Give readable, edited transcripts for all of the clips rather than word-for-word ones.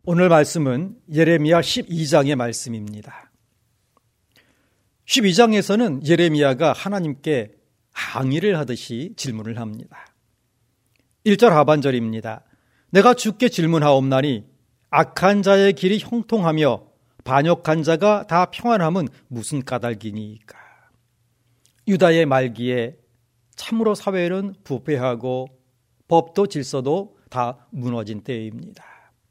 오늘 말씀은 예레미야 12장의 말씀입니다. 12장에서는 예레미야가 하나님께 항의를 하듯이 질문을 합니다. 1절 하반절입니다. 내가 주께 질문하옵나니 악한 자의 길이 형통하며 반역한 자가 다 평안함은 무슨 까닭이니까. 유다의 말기에 참으로 사회는 부패하고 법도 질서도 다 무너진 때입니다.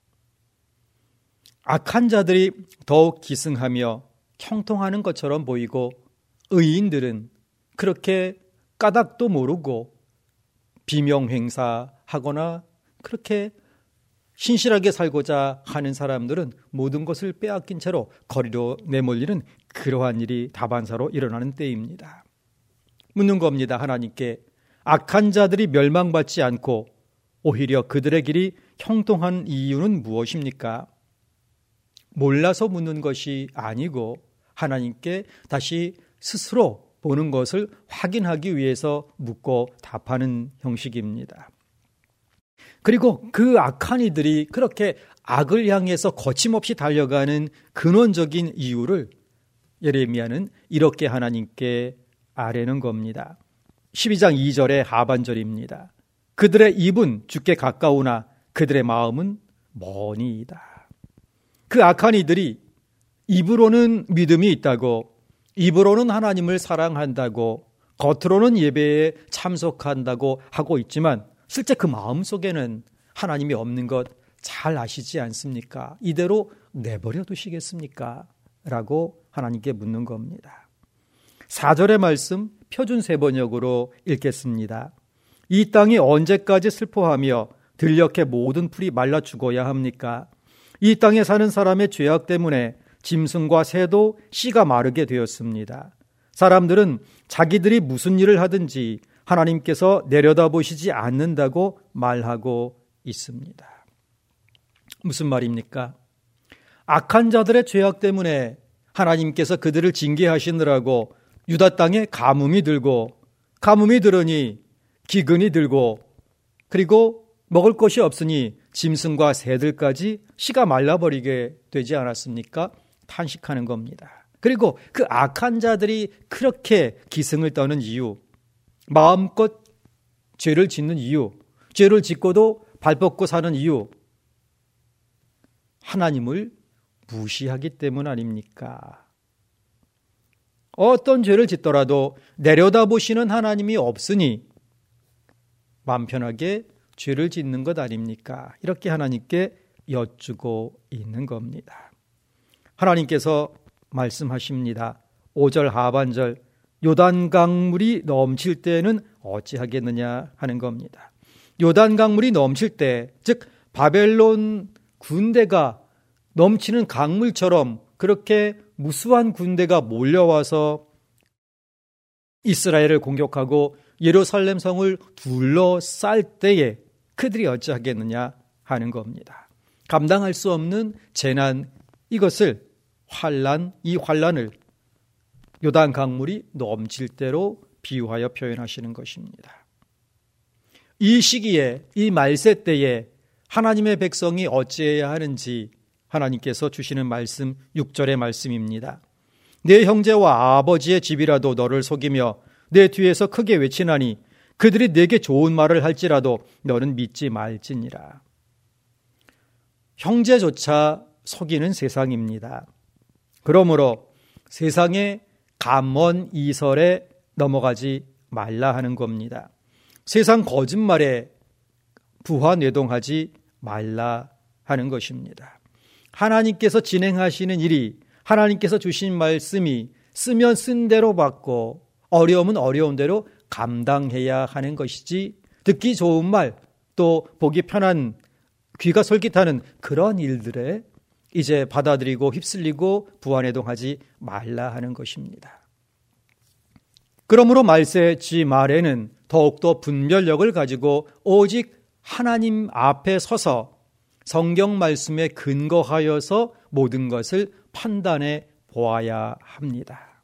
악한 자들이 더욱 기승하며 형통하는 것처럼 보이고 의인들은 그렇게 까닭도 모르고 비명행사하거나 그렇게 신실하게 살고자 하는 사람들은 모든 것을 빼앗긴 채로 거리로 내몰리는 그러한 일이 다반사로 일어나는 때입니다. 묻는 겁니다. 하나님께 악한 자들이 멸망받지 않고 오히려 그들의 길이 형통한 이유는 무엇입니까? 몰라서 묻는 것이 아니고 하나님께 다시 스스로 보는 것을 확인하기 위해서 묻고 답하는 형식입니다. 그리고 그 악한 이들이 그렇게 악을 향해서 거침없이 달려가는 근원적인 이유를 예레미야는 이렇게 하나님께 아뢰는 겁니다. 12장 2절의 하반절입니다. 그들의 입은 주께 가까우나 그들의 마음은 머니이다. 그 악한 이들이 입으로는 믿음이 있다고, 입으로는 하나님을 사랑한다고, 겉으로는 예배에 참석한다고 하고 있지만 실제 그 마음속에는 하나님이 없는 것 잘 아시지 않습니까? 이대로 내버려 두시겠습니까? 라고 하나님께 묻는 겁니다. 4절의 말씀 표준세 번역으로 읽겠습니다. 이 땅이 언제까지 슬퍼하며 들녘의 모든 풀이 말라 죽어야 합니까? 이 땅에 사는 사람의 죄악 때문에 짐승과 새도 씨가 마르게 되었습니다. 사람들은 자기들이 무슨 일을 하든지 하나님께서 내려다보시지 않는다고 말하고 있습니다. 무슨 말입니까? 악한 자들의 죄악 때문에 하나님께서 그들을 징계하시느라고 유다 땅에 가뭄이 들으니 기근이 들고 그리고 먹을 것이 없으니 짐승과 새들까지 씨가 말라버리게 되지 않았습니까? 탄식하는 겁니다. 그리고 그 악한 자들이 그렇게 기승을 떠는 이유, 마음껏 죄를 짓는 이유, 죄를 짓고도 발벗고 사는 이유, 하나님을 무시하기 때문 아닙니까? 어떤 죄를 짓더라도 내려다보시는 하나님이 없으니 마음 편하게 죄를 짓는 것 아닙니까? 이렇게 하나님께 여쭈고 있는 겁니다. 하나님께서 말씀하십니다. 5절 하반절 요단강물이 넘칠 때는 어찌하겠느냐 하는 겁니다. 요단강물이 넘칠 때, 즉 바벨론 군대가 넘치는 강물처럼 그렇게 무수한 군대가 몰려와서 이스라엘을 공격하고 예루살렘 성을 둘러쌀 때에 그들이 어찌하겠느냐 하는 겁니다. 감당할 수 없는 재난, 이것을 이 환란을 요단 강물이 넘칠 대로 비유하여 표현하시는 것입니다. 이 시기에, 이 말세 때에 하나님의 백성이 어찌해야 하는지 하나님께서 주시는 말씀 6절의 말씀입니다. 내 형제와 아버지의 집이라도 너를 속이며 내 뒤에서 크게 외치나니 그들이 내게 좋은 말을 할지라도 너는 믿지 말지니라. 형제조차 속이는 세상입니다. 그러므로 세상의 감언 이설에 넘어가지 말라 하는 겁니다. 세상 거짓말에 부화뇌동하지 말라 하는 것입니다. 하나님께서 진행하시는 일이, 하나님께서 주신 말씀이 쓰면 쓴 대로 받고 어려움은 어려운 대로 감당해야 하는 것이지, 듣기 좋은 말, 또 보기 편한 귀가 솔깃하는 그런 일들에 이제 받아들이고 휩쓸리고 부안해동하지 말라 하는 것입니다. 그러므로 말세 지 말에는 더욱더 분별력을 가지고 오직 하나님 앞에 서서 성경 말씀에 근거하여서 모든 것을 판단해 보아야 합니다.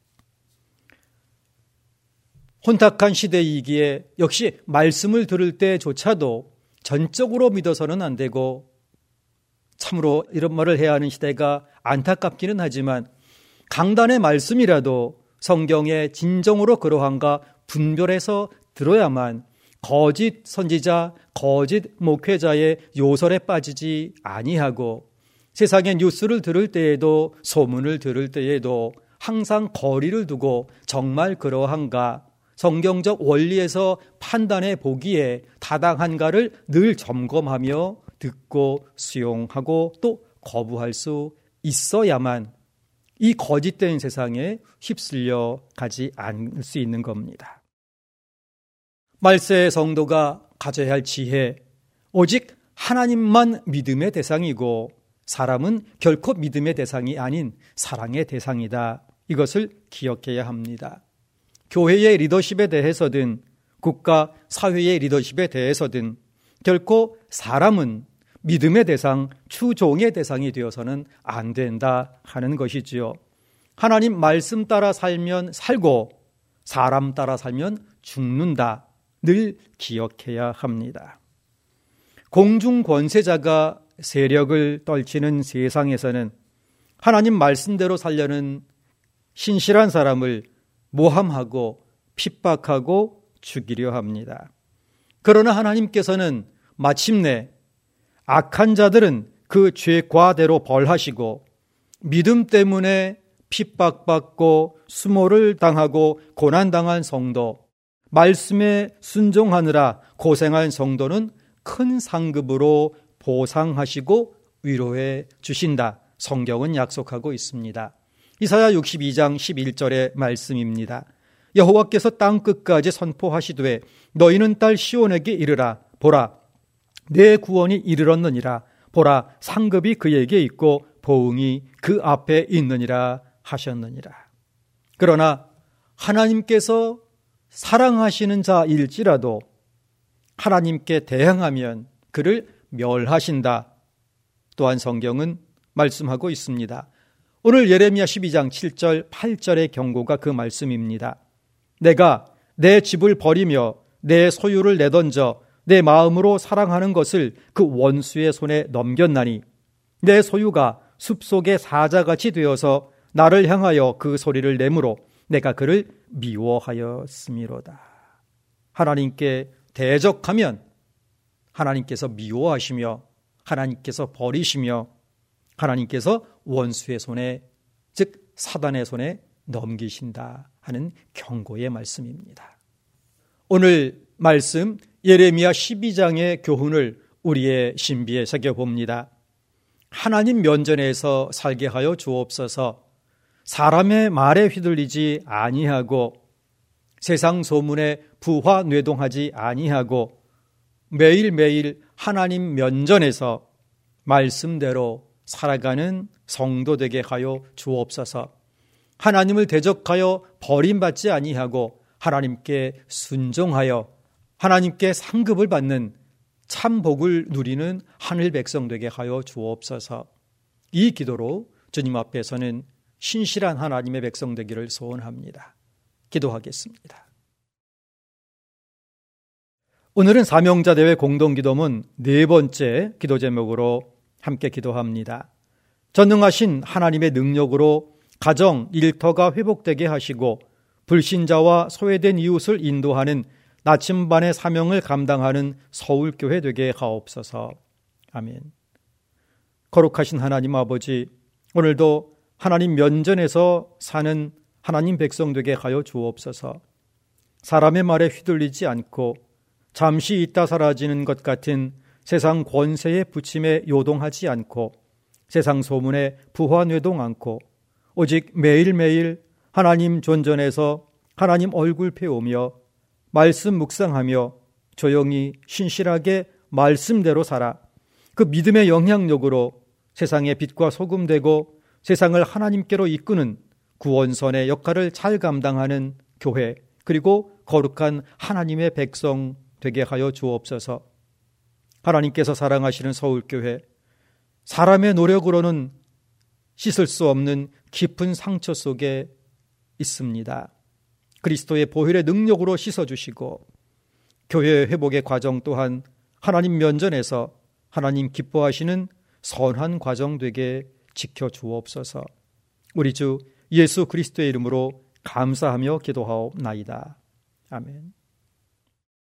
혼탁한 시대이기에 역시 말씀을 들을 때조차도 전적으로 믿어서는 안 되고 참으로 이런 말을 해야 하는 시대가 안타깝기는 하지만 강단의 말씀이라도 성경에 진정으로 그러한가 분별해서 들어야만 거짓 선지자, 거짓 목회자의 요설에 빠지지 아니하고 세상의 뉴스를 들을 때에도 소문을 들을 때에도 항상 거리를 두고 정말 그러한가 성경적 원리에서 판단해 보기에 타당한가를 늘 점검하며 듣고 수용하고 또 거부할 수 있어야만 이 거짓된 세상에 휩쓸려 가지 않을 수 있는 겁니다. 말세의 성도가 가져야 할 지혜, 오직 하나님만 믿음의 대상이고 사람은 결코 믿음의 대상이 아닌 사랑의 대상이다. 이것을 기억해야 합니다. 교회의 리더십에 대해서든 국가, 사회의 리더십에 대해서든 결코 사람은 믿음의 대상, 추종의 대상이 되어서는 안 된다 하는 것이지요. 하나님 말씀 따라 살면 살고 사람 따라 살면 죽는다. 늘 기억해야 합니다. 공중 권세자가 세력을 떨치는 세상에서는 하나님 말씀대로 살려는 신실한 사람을 모함하고 핍박하고 죽이려 합니다. 그러나 하나님께서는 마침내 악한 자들은 그 죄과대로 벌하시고 믿음 때문에 핍박받고 수모를 당하고 고난당한 성도, 말씀에 순종하느라 고생한 성도는 큰 상급으로 보상하시고 위로해 주신다. 성경은 약속하고 있습니다. 이사야 62장 11절의 말씀입니다. 여호와께서 땅 끝까지 선포하시되 너희는 딸 시온에게 이르라. 보라, 내 구원이 이르렀느니라. 보라, 상급이 그에게 있고 보응이 그 앞에 있느니라 하셨느니라. 그러나 하나님께서 사랑하시는 자일지라도 하나님께 대항하면 그를 멸하신다. 또한 성경은 말씀하고 있습니다. 오늘 예레미야 12장 7절 8절의 경고가 그 말씀입니다. 내가 내 집을 버리며 내 소유를 내던져 내 마음으로 사랑하는 것을 그 원수의 손에 넘겼나니 내 소유가 숲속의 사자같이 되어서 나를 향하여 그 소리를 내므로 내가 그를 미워하였음이로다. 하나님께 대적하면 하나님께서 미워하시며 하나님께서 버리시며 하나님께서 원수의 손에, 즉 사단의 손에 넘기신다 하는 경고의 말씀입니다. 오늘 말씀 예레미야 12장의 교훈을 우리의 신비에 새겨봅니다. 하나님 면전에서 살게 하여 주옵소서. 사람의 말에 휘둘리지 아니하고 세상 소문에 부화뇌동하지 아니하고 매일매일 하나님 면전에서 말씀대로 살아가는 성도 되게 하여 주옵소서. 하나님을 대적하여 버림받지 아니하고 하나님께 순종하여 하나님께 상급을 받는 참 복을 누리는 하늘 백성 되게 하여 주옵소서. 이 기도로 주님 앞에서는 신실한 하나님의 백성 되기를 소원합니다. 기도하겠습니다. 오늘은 사명자대회 공동기도문 네 번째 기도 제목으로 함께 기도합니다. 전능하신 하나님의 능력으로 가정, 일터가 회복되게 하시고 불신자와 소외된 이웃을 인도하는 나침반의 사명을 감당하는 서울교회 되게 하옵소서. 아멘. 거룩하신 하나님 아버지, 오늘도 하나님 면전에서 사는 하나님 백성 되게 하여 주옵소서. 사람의 말에 휘둘리지 않고 잠시 있다 사라지는 것 같은 세상 권세의 부침에 요동하지 않고 세상 소문에 부화뇌동 않고 오직 매일매일 하나님 존전에서 하나님 얼굴 배우며 말씀 묵상하며 조용히 신실하게 말씀대로 살아 그 믿음의 영향력으로 세상의 빛과 소금 되고 세상을 하나님께로 이끄는 구원선의 역할을 잘 감당하는 교회, 그리고 거룩한 하나님의 백성 되게 하여 주옵소서. 하나님께서 사랑하시는 서울교회, 사람의 노력으로는 씻을 수 없는 깊은 상처 속에 있습니다. 그리스도의 보혈의 능력으로 씻어주시고 교회의 회복의 과정 또한 하나님 면전에서 하나님 기뻐하시는 선한 과정 되게 지켜주옵소서. 우리 주 예수 그리스도의 이름으로 감사하며 기도하옵나이다. 아멘.